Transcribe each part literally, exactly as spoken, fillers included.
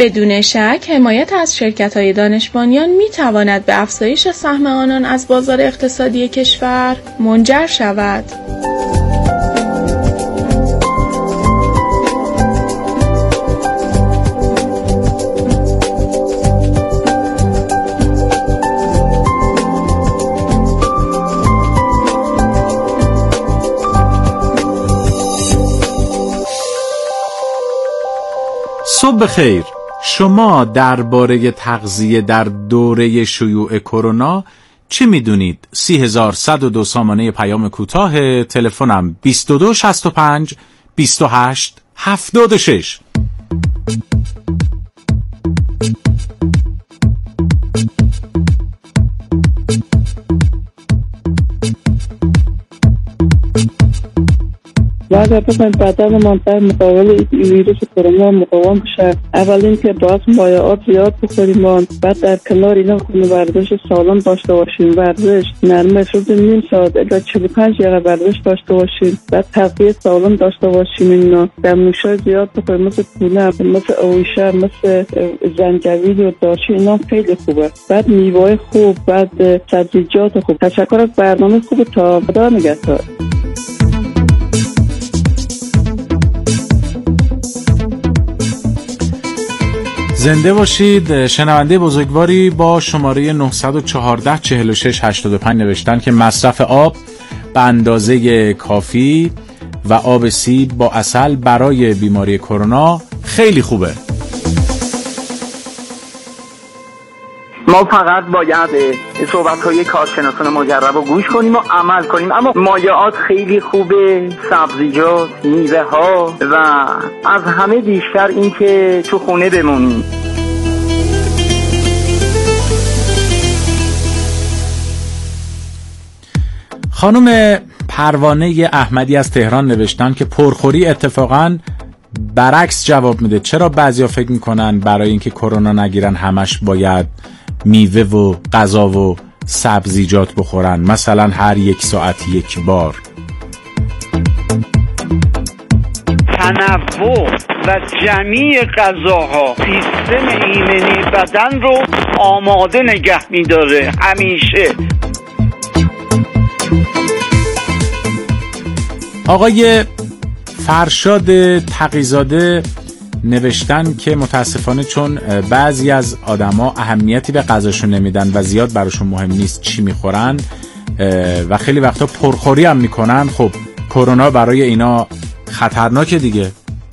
بدون شک حمایت از شرکت‌های دانش بنیان می‌تواند به افزایش سهم آنان از بازار اقتصادی کشور منجر شود. صبح خیر. شما درباره تغذیه در دوره شیوع کرونا چی میدونید؟ سی هزار صد و دو سامانه پیام کوتاه، تلفنم بیست و دو شصت و پنج بیست و هشت هفتاد و شش. اگر بخوایم بدن ما در مقابل ویروس کرونا مقاوم بشه، اول اینکه باید مایعات زیاد بخوریم، بعد در کنار اینا خون ورزش سالم داشته باشیم، ورزش نرمه شد نیم ساعت الا چهل و پنج دقیقه ورزش داشته باشیم، بعد تغذیه سالم داشته باشیم، اینا دمنوشای زیاد بخوریم مثل پونه، مثل اویشه، مثل زنجبیل و دارچین، اینا خیلی خوبه. بعد میوه خوب، بعد سبزیجات خوب. تشکر از برنامه خوب، تا خدا نگهدار. زنده باشید. شنونده بزرگواری با شماره نه یک چهار چهار شش هشتاد و پنج نوشتن که مصرف آب به اندازه کافی و آب سیب با عسل برای بیماری کرونا خیلی خوبه. ما فقط باید صحبت‌های کارشناسان مجرب رو گوش کنیم و عمل کنیم. اما مایعات خیلی خوبه، سبزیجات، میوه ها و از همه بیشتر این که تو خونه بمونیم. خانم پروانه احمدی از تهران نوشتن که پرخوری اتفاقاً برعکس جواب میده. چرا بعضیا فکر میکنن برای اینکه کرونا نگیرن همش باید میوه و غذا و سبزیجات بخورن، مثلا هر یک ساعت یک بار؟ تنوع و جمعی غذاها سیستم ایمنی بدن رو آماده نگه میداره همیشه. آقای فرشاد تقی‌زاده نوشتن که متاسفانه چون بعضی از آدما اهمیتی به غذاشون نمیدن و زیاد براشون مهم نیست چی میخورن و خیلی وقتا پرخوری هم میکنن، خب کرونا برای اینا خطرناکه دیگه.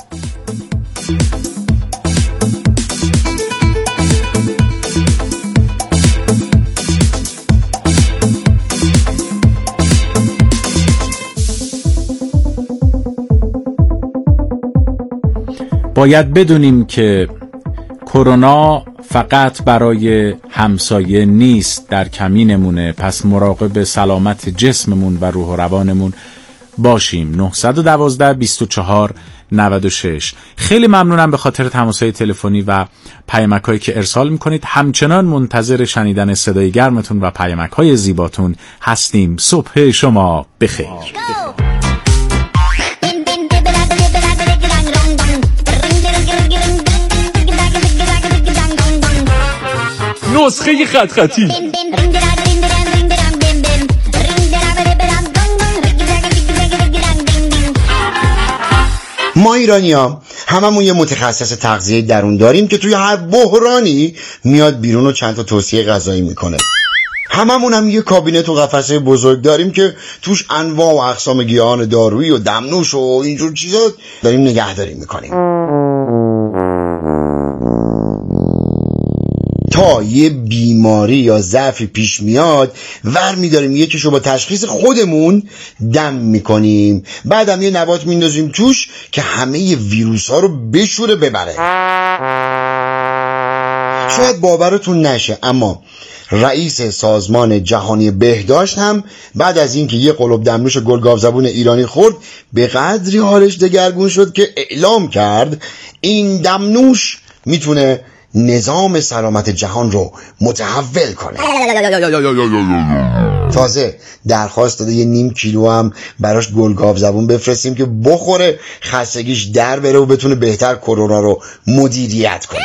باید بدونیم که کرونا فقط برای همسایه نیست، در کمینمونه، پس مراقب سلامت جسممون و روح و روانمون باشیم. نه یک دو بیست و چهار نود و شش. خیلی ممنونم به خاطر تماس‌های تلفنی و پیامک‌هایی که ارسال می‌کنید. همچنان منتظر شنیدن صدای گرمتون و پیامک‌های زیباتون هستیم. صبح شما بخیر. نسخه خط خطی ما ایرانی‌ها هممون یه متخصص تغذیه درون داریم که توی هر بحرانی میاد بیرون و چند تا توصیه غذایی میکنه. هممون هم یه کابینت و قفسه بزرگ داریم که توش انواع و اقسام گیاهان دارویی و دمنوش و اینجور چیزا داریم نگهداری میکنیم. تا یه بیماری یا ضعفی پیش میاد ور میداریم یکیشو با تشخیص خودمون دم میکنیم، بعدم یه نبات میندازیم توش که همه ویروس ها رو بشوره ببره. شاید باورتون نشه اما رئیس سازمان جهانی بهداشت هم بعد از اینکه یه قلوب دمنوش گلگاو زبون ایرانی خورد به قدری حالش دگرگون شد که اعلام کرد این دمنوش میتونه نظام سلامت جهان رو متحول کنه. تازه درخواست داده یه نیم کیلو هم براش گلگاو زبون بفرستیم که بخوره خستگیش در بره و بتونه بهتر کرونا رو مدیریت کنه.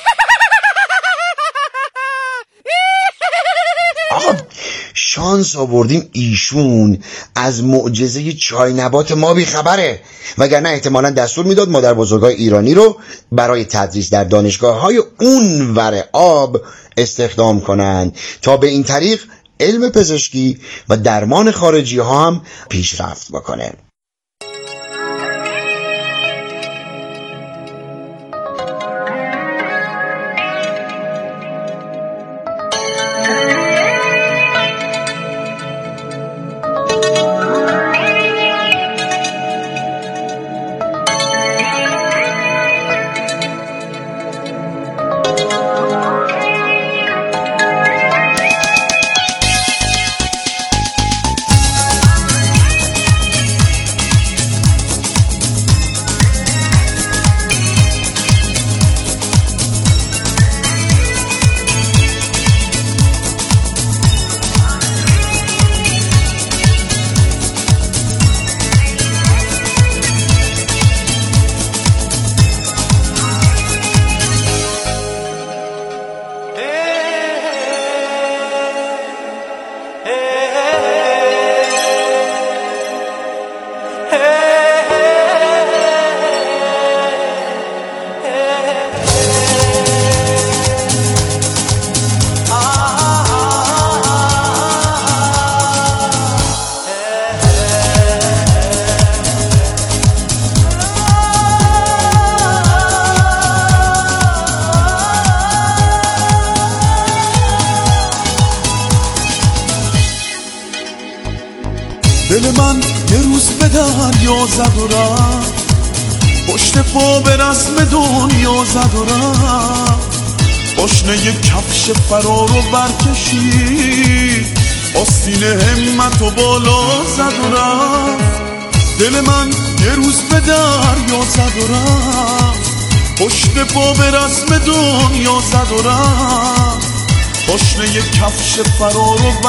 آقا شانس آوردیم ایشون از معجزه چای نبات ما بیخبره، وگرنه احتمالاً دستور میداد مادر بزرگای ایرانی رو برای تدریس در دانشگاه های اون ور آب استخدام کنن تا به این طریق علم پزشکی و درمان خارجی ها هم پیشرفت بکنه. دل من یه روز به دریا زد و رفت، پشت پا به رسم دنیا زد و رفت، پاشنه یه کفش فرار و برکشید، آستین همت و بالا زد و رفت. دل من یه روز به دریا زد و رفت، پشت پا به رسم دنیا زد و رفت، پاشنه یه کفش فرار و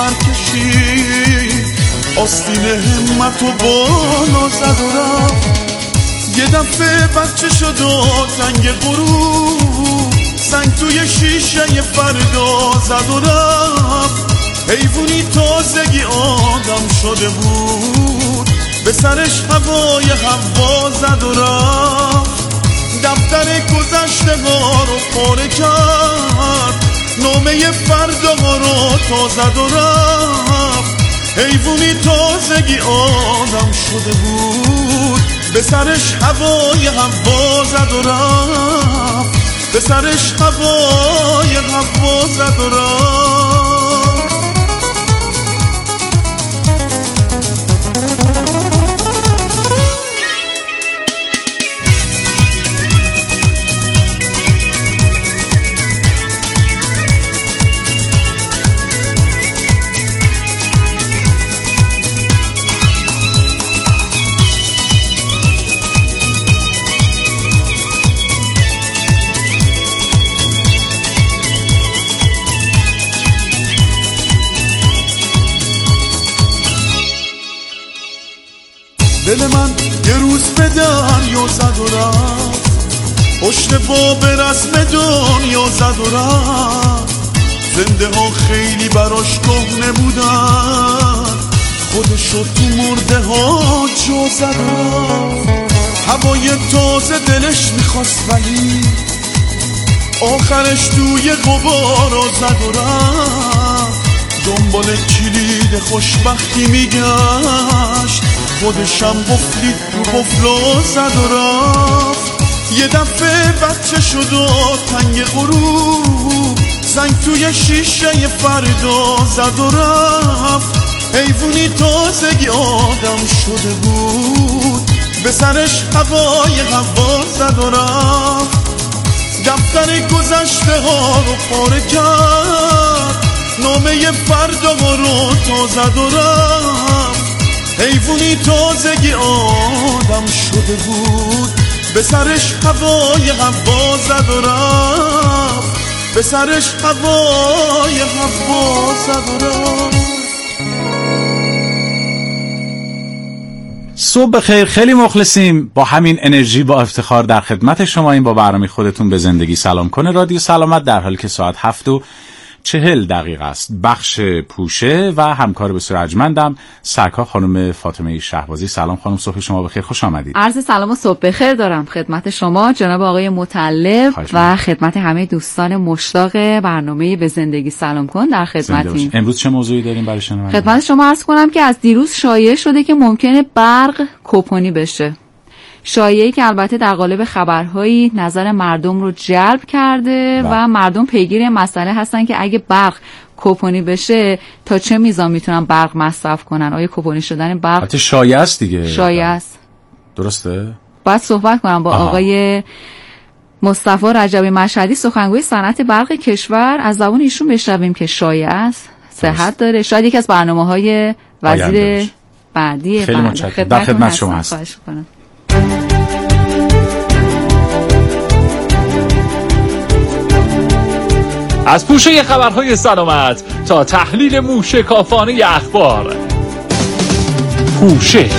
برکشید، آستین همت و بالا زد و رفت. یه دفعه بچه شد و تنگ غروب، سنگ توی شیشه فردا زد و رفت. حیوانی تازگی آدم شده بود، به سرش هوای هوا زد و رفت. دفتر گذشته ها رو پاره کرد، نامه فردا ها رو تا زد و رفت. حیوانی تازگی آدم شده بود، به سرش هوای هوا زد و رفت، به سرش هوای هوا زد و رفت. دل من یه روز به دریا زد و رفت، پشت پا به رسم دنیا زد و رفت. زنده ها خیلی براش کهنه بودن، خودشو تو مرده ها جا زد و رفت. هوای تازه دلش میخواست ولی آخرش توی غبارا زد و رفت. دنبال کلید خوشبختی میگشت، خودشم قفلی تو قفلا زد و رفت. یه دفعه بچه شد و تنگ غروب، سنگ توی شیشه فردا زد و رفت. حیوانی تازگی آدم شده بود، به سرش هوای هوا زد و رفت. دفتر گذشته ها رو پاره کرد، نامه فردا رو تا زد و رفت. حیوانی تازگی آدم شده بود، به سرش هوای هوا زد و رفت، به سرش هوای هوا زد و رفت. صبح بخیر، خیلی مخلصیم. با همین انرژی با افتخار در خدمت شما این با برنامه خودتون به زندگی سلام کنه رادیو سلامت، در حالی که ساعت هفت و چهل دقیقه است. بخش پوشه و همکار بسیار ارجمندم سرکار خانم فاطمه شهبازی. سلام خانم، صبح شما بخیر، خوش آمدید. عرض سلام و صبح بخیر دارم خدمت شما جناب آقای مطلب و خدمت همه دوستان مشتاق برنامه به زندگی سلام کن در خدمتیم. امروز چه موضوعی داریم برای شنوندگان؟ خدمت شما عرض کنم که از دیروز شایعه شده که ممکنه برق کپونی بشه. شایعه‌ای که البته در قالب خبرهایی نظر مردم رو جلب کرده با. و مردم پیگیر مسئله هستن که اگه برق کپونی بشه تا چه میزان میتونن برق مصرف کنن. آیا کپونی شدن برق البته شایعه است دیگه. شایعه است. درسته؟ باید صحبت کنم با آها. آقای مصطفی رجبی مشهدی، سخنگوی صنعت برق کشور، از زبان ایشون بشنویم که شایعه است، صحت داره، شاید یکی از برنامه‌های وزیر بعدی. خیلی متشکرم. در خدمت شما هستم. از پوشه خبرهای سلامت تا تحلیل موشکافانه اخبار، پوشه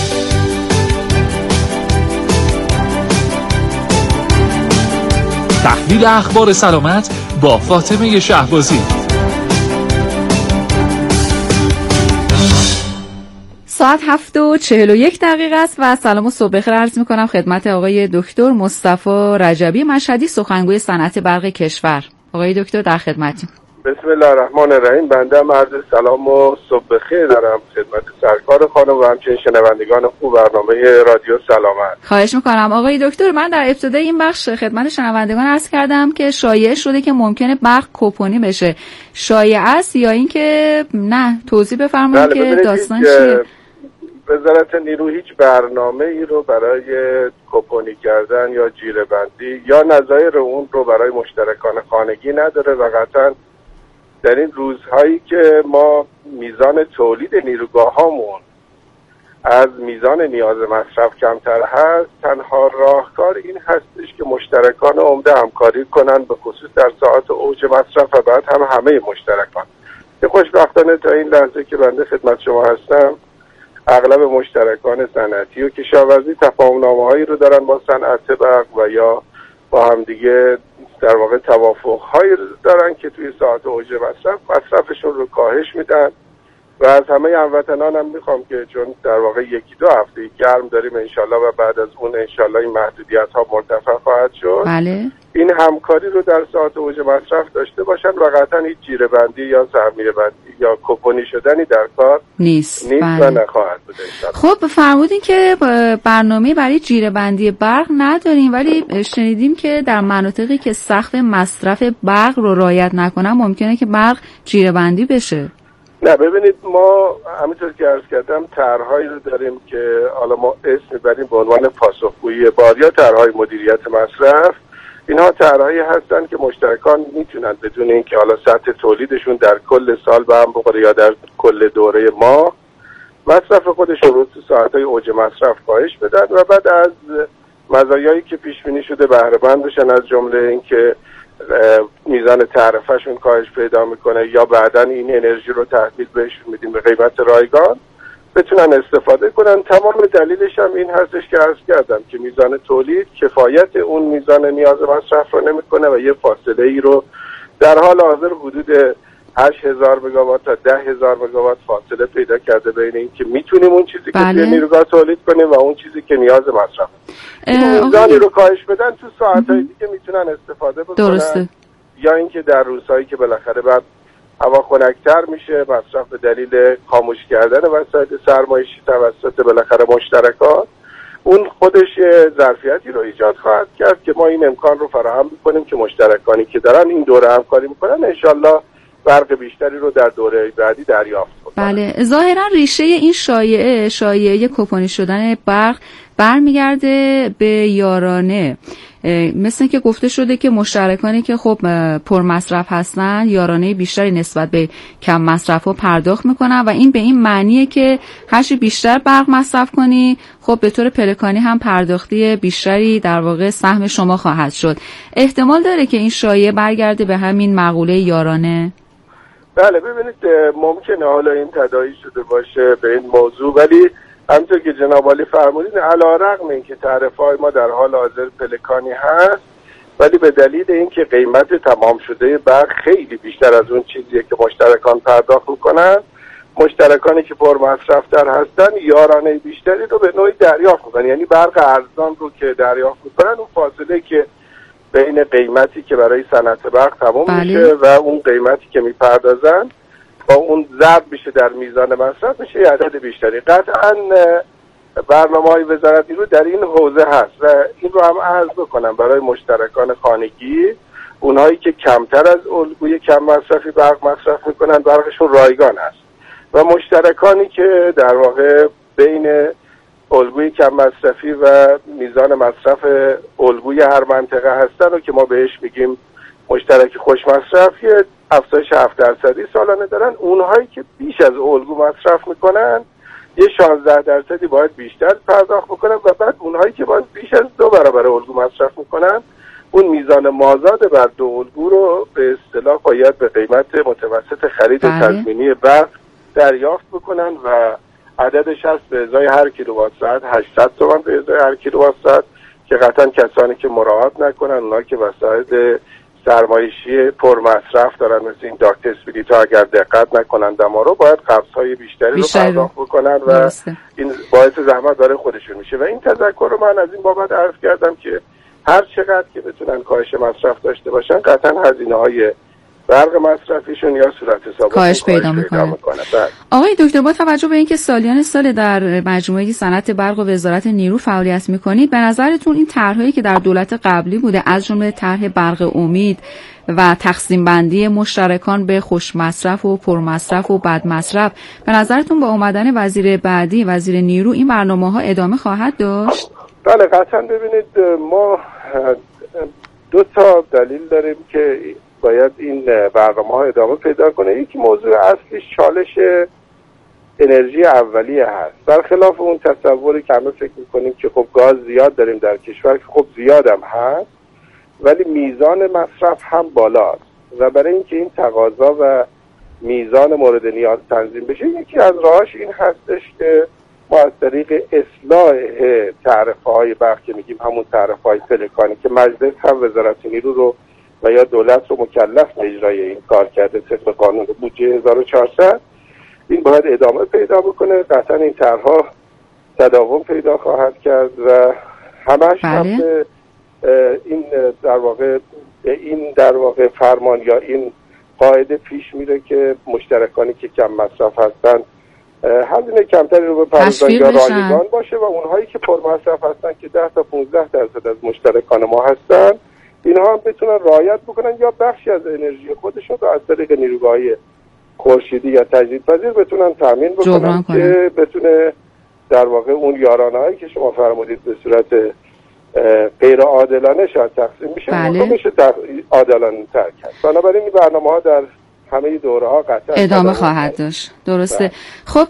تحلیل اخبار سلامت با فاطمه شهبازی. ساعت هفت و چهل و یک دقیقه است و سلام و صبح بخیر عرض می کنم خدمت آقای دکتر مصطفی رجبی مشهدی، سخنگوی صنعت برق کشور. آقای دکتر در خدمتیم. بسم الله الرحمن الرحیم. بنده هم عرض سلام و صبح بخیر دارم خدمت سرکار خانم و همچنین شنوندگان خوب برنامه رادیو سلامت. خواهش میکنم. آقای دکتر، من در ابتدای این بخش خدمت شنوندگان عرض کردم که شایعه شده که ممکنه برق کپونی بشه. شایعه است یا اینکه نه؟ توضیح بفرمایید که داستان چیه؟ وزارت نیرو هیچ برنامه ای رو برای کپونی کردن یا جیره بندی یا نظایر اون رو برای مشترکان خانگی نداره و قطعا در این روزهایی که ما میزان تولید نیروگاهامون از میزان نیاز مصرف کمتر هست، تنها راهکار این هستش که مشترکان عمده همکاری کنن، به خصوص در ساعات اوج مصرف و بعد هم همه مشترکان. که خوشبختانه تا این لحظه که بنده خدمت شما هستم اغلب مشترکان صنعتی و کشاورزی تفاهم‌نامه‌هایی رو دارن با صنعت برق و یا با هم دیگه در واقع توافق‌هایی دارن که توی ساعت اوج مصرف مصرفشون رو کاهش میدن و از همه هموطنان هم میخوام که چون در واقع یکی دو هفته گرم داریم انشالله و بعد از اون انشالله این محدودیت‌ها مرتفع خواهد شد. بله. این همکاری رو در ساعت اوج مصرف داشته باشن و قطعا هیچ جیره بندی یا سهمیه بندی یا کپونی شدنی در کار نیست, نیست بله. و نخواهد بود انشالله. خب فرمودین که برنامه برای جیره بندی برق نداریم، ولی شنیدیم که در مناطقی که سقف مصرف برق رو رعایت نکنن ممکنه که برق جیره بندی بشه. نه ببینید، ما همینطور که عرض کردم طرحهایی رو داریم که حالا ما اسم میبریم به عنوان پاسخگویی بار یا طرحهای مدیریت مصرف. اینها طرحهایی هستن که مشترکان میتونن بدون اینکه حالا سطح تولیدشون در کل سال به هم بخوره یا در کل دوره ما مصرف خودشون رو تو ساعتهای اوج مصرف کاهش بدن و بعد از مزایایی که پیش بینی شده بهره مند بشن، از جمله اینکه میزان تعرفه‌شون کاهش پیدا میکنه یا بعدن این انرژی رو تحویل بهشون میدیم به قیمت رایگان، بتونن استفاده کنن. تمام دلیلش هم این هستش که عرض کردم که میزان تولید کفایت اون میزان نیاز مصرف رو نمیکنه و یه فاصله ای رو در حال حاضر حدود هشت هزار مگاوات تا ده هزار مگاوات فاصله پیدا کرده بین این که میتونیم اون چیزی بله. که توی نیروگاه تولید کنیم و اون چیزی که نیاز مصرف. این میزانی رو کاهش بدن تو ساعت‌های دیگه میتونن استفاده بکنن. درسته. یا اینکه در روزهایی که بالاخره بعد هوا خنک‌تر میشه، مصرف به دلیل خاموش کردن وسایل سرمایشی توسط بالاخره مشترکان، اون خودش ظرفیتی رو ایجاد خواهد کرد که ما این امکان رو فراهم می‌کنیم که مشترکانی که دارن این دوره همکاری می‌کنن انشالله برق بیشتری رو در دوره بعدی دریافت کنن. بله، ظاهرا ریشه این شایعه شایعه کپونی شدن برق برمیگرده به یارانه مثل که گفته شده که مشترکانی که خب پر مصرف هستن یارانه بیشتری نسبت به کم مصرف ها پرداخت میکنن و این به این معنیه که هرچی بیشتر برق مصرف کنی خب به طور پلکانی هم پرداختی بیشتری در واقع سهم شما خواهد شد. احتمال داره که این شایعه برگرده به همین مقوله یارانه؟ بله ببینید ممکنه حالا این تداعی شده باشه به این موضوع، ولی همونطور که جناب عالی فرمودین علی‌رغم اینکه تعرفه‌های ما در حال حاضر پلکانی هست، ولی به دلیل اینکه قیمت تمام شده برق خیلی بیشتر از اون چیزیه که مشترکان پرداخت میکنن، مشترکانی که پر مصرف‌تر هستن یارانه بیشتری رو به نوعی دریافت میکنن. یعنی برق ارزان رو که دریافت میکنن، اون فاصله که بین قیمتی که برای صنعت برق تمام بله. میشه و اون قیمتی که میپردازن با اون ضرب میشه در میزان مصرف، میشه یه عدد بیشتری. قطعاً برنامه‌های وزارت نیرو در این حوزه هست و این رو هم عرض بکنم برای مشترکان خانگی، اونهایی که کمتر از الگوی کم مصرفی برق مصرف میکنن برقشون رایگان است و مشترکانی که در واقع بین الگوی کم مصرفی و میزان مصرف الگوی هر منطقه هستن و که ما بهش میگیم مشترک خوش مصرف، یه افزایش هفت درصدی سالانه دارن. اونهایی که بیش از الگو مصرف میکنن یه شانزده درصدی باید بیشتر پرداخت بکنن و بعد اونهایی که باید بیش از دو برابر الگو مصرف میکنن اون میزان مازاد بر دو الگو رو به اصطلاح باید به قیمت متوسط خرید تضمینی برق دریافت بکنن و عددش هست به ازای هر کیلووات ساعت هشتصد تومان به ازای هر کیلووات ساعت، که قطعا کسانی که مراعات نکنن، اونها که وسایل سرمایشی پر مصرف دارن مثل این داکت اسپریت ها اگر دقت نکنن دما رو باید قبض‌های بیشتری, بیشتری رو پرداخت بکنن و درسته. این باعث زحمت برای خودشون میشه و این تذکر رو من از این بابت عرض کردم که هر چقدر که بتونن کاهش مصرف داشته باشن قطعا هزینه‌های برق مصرفیشون یا صورت حساب کاهش پیدا میکنه. آقای دکتر، با توجه به اینکه سالیان سال در مجموعه صنعت برق و وزارت نیرو فعالیت میکنید، به نظرتون این طرحی که در دولت قبلی بوده از جمله طرح برق امید و تقسیم بندی مشترکان به خوش مصرف و پر مصرف و بد مصرف، به نظرتون با اومدن وزیر بعدی وزیر نیرو این برنامه ها ادامه خواهد داشت؟ بله قطعا. ببینید ما دو تا دلیل داریم که باید این برنامه ها ادامه پیدا کنه. یکی موضوع اصلیش چالش انرژی اولیه هست، برخلاف اون تصوری که همه فکر میکنیم که خب گاز زیاد داریم در کشور که خب زیاد هم هست ولی میزان مصرف هم بالاست و برای اینکه این تقاضا و میزان مورد نیاز تنظیم بشه یکی از راهاش این هستش که ما از طریق اصلاح تعرفه‌های برق که میگیم همون تعرفه‌های پلکانی که مجلس هم وزارت نیرو رو و یا دولت رو مکلف به اجرای این کار کرده طبق قانون بودجه هزار و چهارصد، این باید ادامه پیدا بکنه. قطعا این طرح‌ها تداوم پیدا خواهد کرد و همش هم این در واقع این در واقع فرمان یا این قاعده پیش میره که مشترکانی که کم مصرف هستن هزینه کمتری رو بپردازن یا رایگان باشه و اونهایی که پر مصرف هستن که ده تا پانزده درصد از مشترکان ما هستن اینها هم بتونن رعایت بکنن یا بخشی از انرژی خودشون رو از طریق نیروگاهی خورشیدی یا تجدیدپذیر بتونن تامین بکنن که بتونه در واقع اون یارانه‌ای که شما فرمودید به صورت غیر عادلانه شاید تقسیم میشه بله. میشه عادلانه تر کرد. بنابراین این برنامه‌ها در همه دوره‌ها قطعا ادامه خواهد داشت. درسته. خب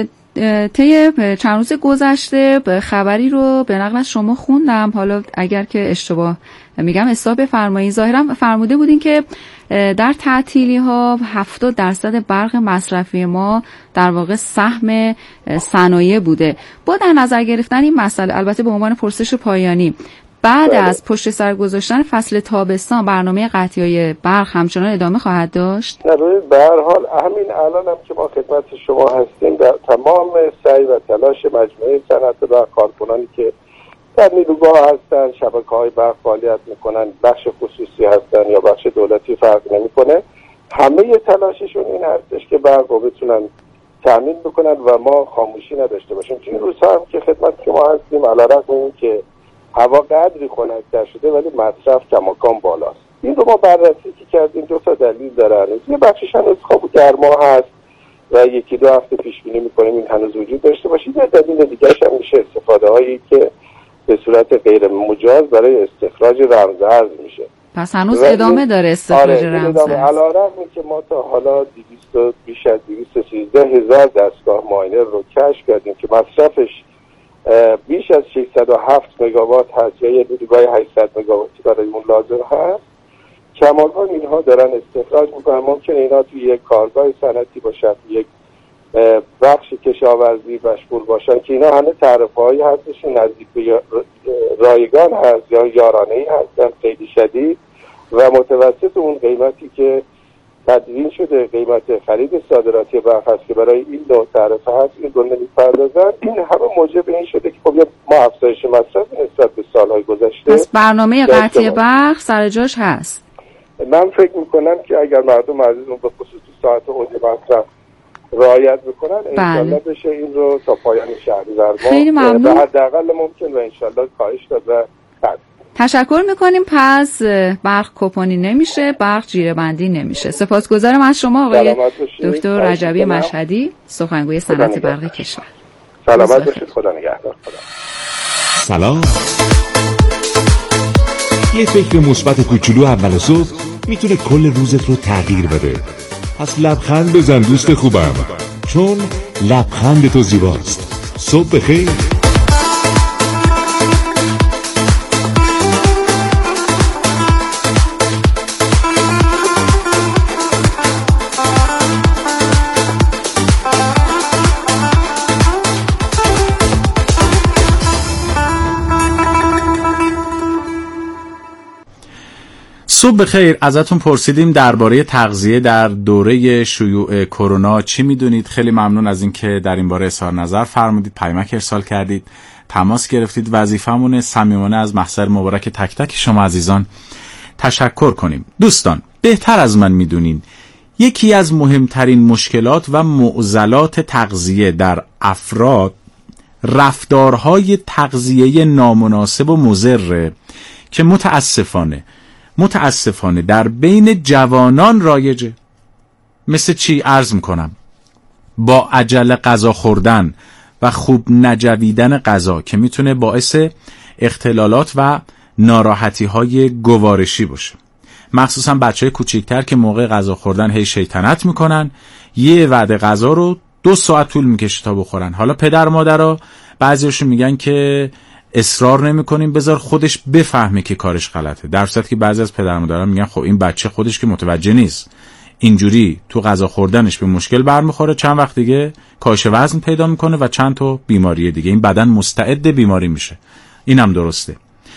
طی چند روز گذشته خبری رو به نقل از شما خوندم، حالا اگر که اشتباه میگم اصلاح بفرمایید، ظاهرا فرموده بودین که در تعطیلی ها هفتاد درصد برق مصرفی ما در واقع سهم صنایع بوده. با در نظر گرفتن این مسئله، البته به عنوان پرسش پایانی، بعد بله. از پشت سر گذاشتن فصل تابستان برنامه قطعی‌های برق همچنان ادامه خواهد داشت؟ نه به هر حال همین الان هم که ما خدمت شما هستیم در تمام سعی و تلاش مجموعه صنعت برق، کارکنانی که در نیروگاه هستن، شبکه‌های برق فعالیت میکنن، بخش خصوصی هستن یا بخش دولتی فرق نمیکنه، همه تلاششون این هستش که برق رو بتونن تامین بکنن و ما خاموشی نداشته باشیم. چون این روزها هم که خدمت شما هستیم علیرغم این که هوا قدری خنک‌تر شده ولی مصرف کماکان بالاست. این رو ما بررسی کردیم، دو تا دلیل دارن. یه بخشش هنوز خواب گرما هست و یکی دو هفته پیش بینی می‌کنیم این هنوز وجود داشته باشه. یه دلیل دیگه‌ش هم میشه استفاده هایی که به صورت غیر مجاز برای استخراج رمزارز میشه. پس هنوز ادامه داره استخراج آره رمزارز. علی‌رغم که ما تا حالا دویست بیش از دویست و سیزده هزار دستگاه ماینر رو کشف کردیم که مصرفش بیش از ششصد و هفت مگاوات هست یا یه دیگه هشتصد مگاواتی برای اون لازم هست. کمال‌ها اینها دارن استخراج میکنن. ممکنه اینا توی یک کارگاه صنعتی باشن، یک بخش کشاورزی مشغول باشن که اینا همه تعرفه‌هایی هستشون نزدیک به رایگان هست یا یارانه‌ای هستن خیلی شدید و متوسط اون قیمتی که تدوین شده قیمت خرید صادراتی برق هست که برای این نوع تعرفه هست این رو نمی‌پردازن. این همه موجب این شده که خب ما افزایش مصرف نسبت به سال‌های گذشته. پس برنامه قطعی برق سر جاش هست. من فکر میکنم که اگر مردم عزیزمون به خصوص ساعت اوج مصرف رعایت بکنن انشالله بشه این رو تا پایان شهریور خیلی ممنون. به حداقل ممکن و انشالله کاهش داد و قطع. تشکر میکنیم. پس برق کپونی نمیشه، برق جیره بندی نمیشه. سپاسگزارم از شما آقای دکتر رجبی مشهدی، سخنگوی صنعت برق کشور. سلامت باشید. خدا نگهدار. خدا. سلام. یه فکر مثبت کوچولو اول صبح میتونه کل روزت رو تغییر بده. پس لبخند بزن دوست خوبم، چون لبخند تو زیباست. صبح بخیر. صبح بخیر. ازتون پرسیدیم درباره تغذیه در دوره شیوع کرونا چی میدونید. خیلی ممنون از اینکه در این باره اظهار نظر فرمودید، پیامک ارسال کردید، تماس گرفتید. وظیفمون صمیمانه از محضر مبارک تک تک شما عزیزان تشکر کنیم. دوستان بهتر از من میدونین یکی از مهمترین مشکلات و معضلات تغذیه در افراد رفتارهای تغذیه نامناسب و مضر که متاسفانه متاسفانه در بین جوانان رایجه. مثل چی عرض میکنم؟ با عجله غذا خوردن و خوب نجویدن غذا که میتونه باعث اختلالات و ناراحتی های گوارشی باشه. مخصوصا بچه های کوچیکتر که موقع غذا خوردن هی شیطنت میکنن، یه وعده غذا رو دو ساعت طول میکشه تا بخورن. حالا پدر مادرها بعضیاشون میگن که اصرار نمی کنیم بذار خودش بفهمه که کارش غلطه، در صورتی که بعضی از پدر مادران میگن خب این بچه خودش که متوجه نیست، اینجوری تو غذا خوردنش به مشکل برمیخوره، چند وقت دیگه کاهش وزن پیدا میکنه و چند تا بیماری دیگه، این بدن مستعد بیماری میشه. اینم درسته.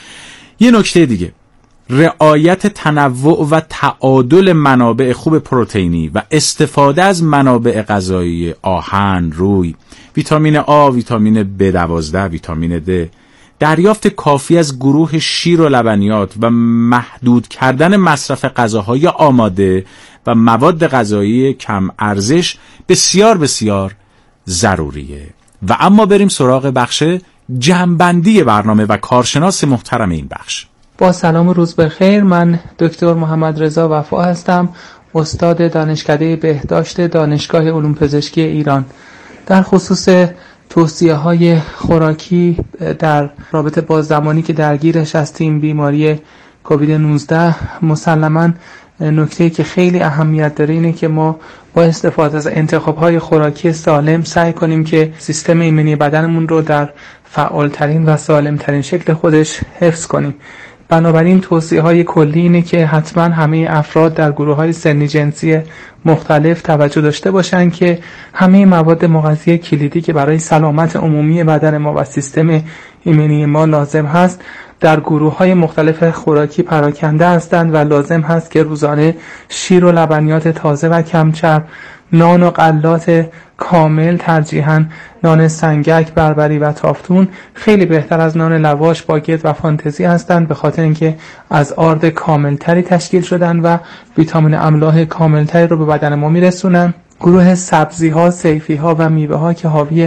یه نکته دیگه، رعایت تنوع و تعادل منابع خوب پروتئینی و استفاده از منابع غذایی آهن، روی، ویتامین آ، ویتامین بی دوازده، ویتامین د، دریافت کافی از گروه شیر و لبنیات و محدود کردن مصرف غذاهای آماده و مواد غذایی کم ارزش بسیار بسیار ضروریه. و اما بریم سراغ بخش جمع‌بندی برنامه و کارشناس محترم این بخش. با سلام و روز بخیر. من دکتر محمد رضا وفا هستم، استاد دانشکده بهداشت دانشگاه علوم پزشکی ایران. در خصوص توصیه های خوراکی در رابطه با زمانی که درگیرش هستیم بیماری کووید نوزده، مسلماً نکته‌ای که خیلی اهمیت داره اینه که ما با استفاده از انتخاب‌های خوراکی سالم سعی کنیم که سیستم ایمنی بدنمون رو در فعالترین و سالمترین شکل خودش حفظ کنیم. بنابراین توصیه های کلی اینه که حتما همه افراد در گروه های سنی جنسی مختلف توجه داشته باشن که همه مواد مغذی کلیدی که برای سلامت عمومی بدن ما و سیستم ایمنی ما لازم هست در گروه های مختلف خوراکی پراکنده هستند و لازم هست که روزانه شیر و لبنیات تازه و کمچرب، نان و غلات کامل، ترجیحاً نان سنگک، بربری و تافتون، خیلی بهتر از نان لواش، باگت و فانتزی هستند، به خاطر اینکه از آرد کاملتری تشکیل شدن و ویتامین املاح کاملتری رو به بدن ما میرسونن. گروه سبزی ها، صیفی ها و میوه ها که حاوی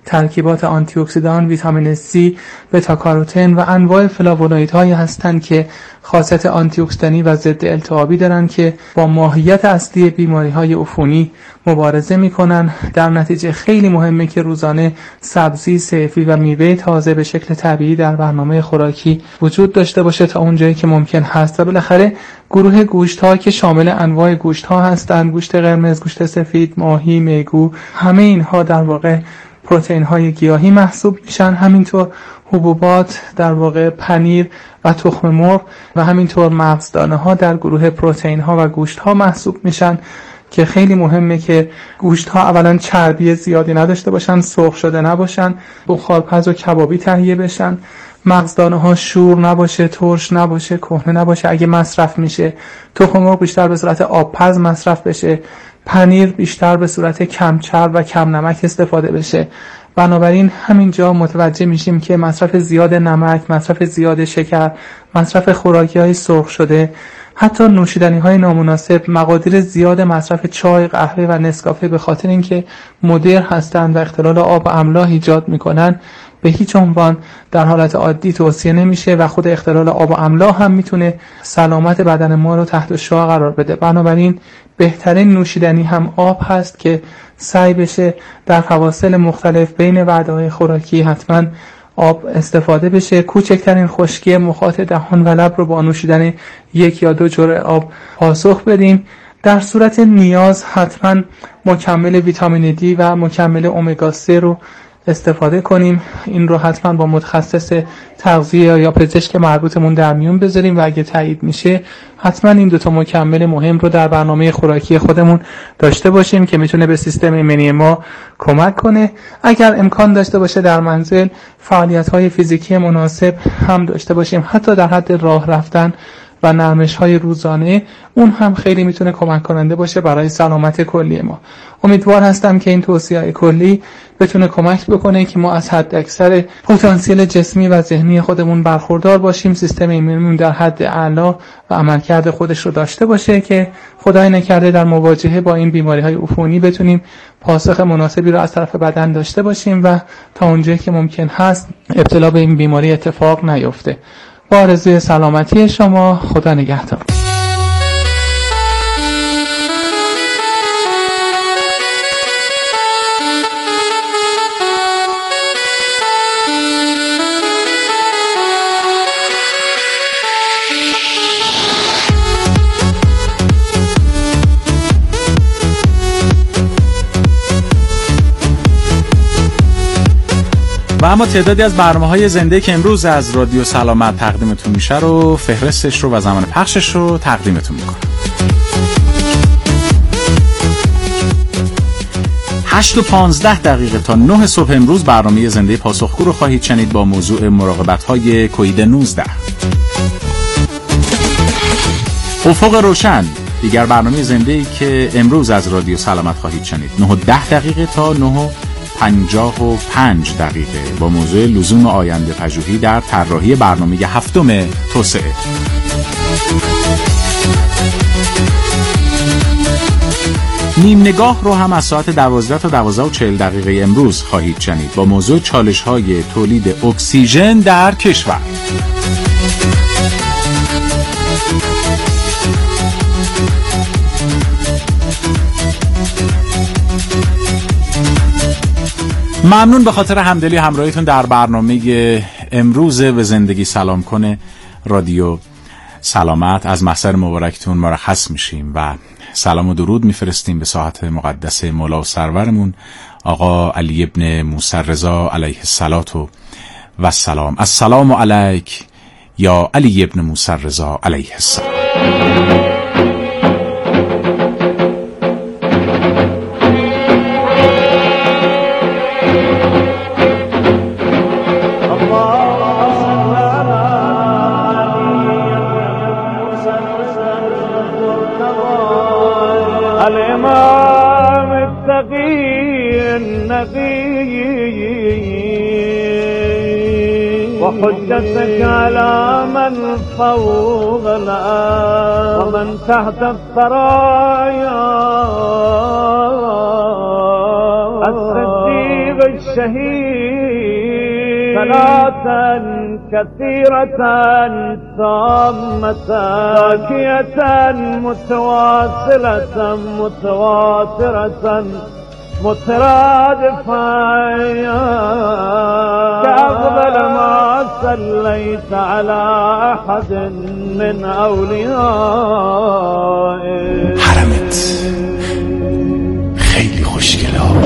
ترکیبات آنتی اکسیدان، ویتامین C، بتا کاروتن و انواع فلاوونوئیدهایی هستند که خاصیت آنتی اکسیدانی و ضد التهابی دارند که با ماهیت اصلی بیماری‌های عفونی مبارزه می‌کنند. در نتیجه خیلی مهمه که روزانه سبزی، سیفی و میوه تازه به شکل طبیعی در برنامه خوراکی وجود داشته باشه تا اونجایی که ممکن هست. و بالاخره گروه گوشت‌ها که شامل انواع گوشت‌ها هستند، گوشت قرمز، گوشت سفید، ماهی، میگو، همه اینها در واقع پروتئین‌های گیاهی محسوب میشن. همینطور حبوبات، در واقع پنیر و تخم مرغ و همینطور مغزدانه‌ها در گروه پروتئین‌ها و گوشت‌ها محسوب میشن که خیلی مهمه که گوشت‌ها اولا چربی زیادی نداشته باشن، سرخ شده نباشن، بخارپز و کبابی تهیه بشن. مغزدانه‌ها شور نباشه، ترش نباشه، کهنه نباشه اگه مصرف میشه. تخم مرغ بیشتر به صورت آبپز مصرف بشه. پنیر بیشتر به صورت کم چرب و کم نمک استفاده بشه. بنابراین همینجا متوجه میشیم که مصرف زیاد نمک، مصرف زیاد شکر، مصرف خوراکی‌های سرخ شده، حتی نوشیدنی‌های نامناسب، مقادیر زیاد مصرف چای، قهوه و نسکافه به خاطر اینکه مضر هستند و اختلال آب و املاح ایجاد میکنن، به هیچ عنوان در حالت عادی توصیه نمیشه و خود اختلال آب و املاح هم میتونه سلامت بدن ما رو تحت شعاع قرار بده. بنابراین بهترین نوشیدنی هم آب هست که سعی بشه در فواصل مختلف بین وعده‌های خوراکی حتما آب استفاده بشه. کوچکترین خشکی مخاط دهان و لب رو با نوشیدن یک یا دو جرعه آب پاسخ بدیم. در صورت نیاز حتما مکمل ویتامین دی و مکمل امگا سه رو استفاده کنیم. این رو حتما با متخصص تغذیه یا پزشک مربوطمون در میون بذاریم و اگه تایید میشه حتما این دو تا مکمل مهم رو در برنامه خوراکی خودمون داشته باشیم که میتونه به سیستم ایمنی ما کمک کنه. اگر امکان داشته باشه در منزل فعالیت‌های فیزیکی مناسب هم داشته باشیم، حتی در حد راه رفتن و نرمش‌های روزانه، اون هم خیلی میتونه کمک کننده باشه برای سلامت کلی ما. امیدوار هستم که این توصیه‌های کلی بتونه کمک بکنه که ما از حد اکثر پتانسیل جسمی و ذهنی خودمون برخوردار باشیم، سیستم ایمنیمون در حد اعلی و عملکرد خودش رو داشته باشه که خدای نکرده در مواجهه با این بیماری‌های عفونی بتونیم پاسخ مناسبی رو از طرف بدن داشته باشیم و تا اونجایی که ممکن هست ابتلا به این بیماری اتفاق نیفته. با آرزوی سلامتی شما، خدا نگهدار. و اما تعدادی از برنامه‌های زنده که امروز از رادیو سلامت تقدیمتون میشه رو، فهرستش رو و زمان پخشش رو تقدیمتون میکنم. هشت و پانزده دقیقه تا نه صبح امروز برنامه زنده پاسخگو رو خواهید شنید با موضوع مراقبت‌های کووید نوزده. افق روشن دیگر برنامه زنده‌ای که امروز از رادیو سلامت خواهید شنید. نه و ده دقیقه تا نه و پنجاه و پنج دقیقه با موضوع لزوم آینده پژوهی در طراحی برنامه هفتم توسعه. نیم نگاه رو هم از ساعت دوازده تا دوازده و چهل دقیقه امروز خواهید شنید با موضوع چالش‌های تولید اکسیژن در کشور. ممنون به خاطر همدلی همراهیتون در برنامه امروز به زندگی سلام کنه رادیو سلامت. از محضر مبارکتون مرخص میشیم و سلام و درود میفرستیم به ساحت مقدس مولا و سرورمون آقا علی ابن موسی رضا علیه الصلاة و السلام. السلام علیک یا علی ابن موسی رضا علیه السلام. وحجتك على من فوق الأرض ومن تحت الثرايا الصديق الشهيد صلاة كثيرة تامة باكية متواصلة متواترة مترادفة كأفضل ما صليت على أحد من أوليائك. حرمت خیلی خوشگله ها.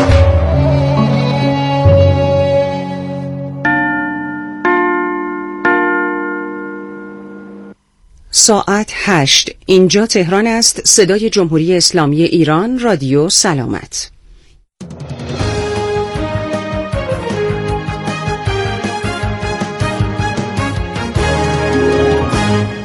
ساعت هشت. اینجا تهران است. صدای جمهوری اسلامی ایران، رادیو سلامت.